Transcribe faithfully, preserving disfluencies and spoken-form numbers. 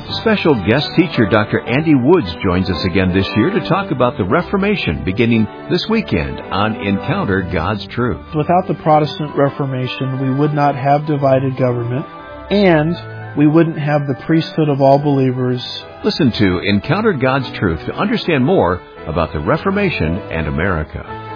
Special guest teacher Doctor Andy Woods joins us again this year to talk about the Reformation beginning this weekend on Encounter God's Truth. Without the Protestant Reformation, we would not have divided government, and we wouldn't have the priesthood of all believers. Listen to Encounter God's Truth to understand more about the Reformation and America.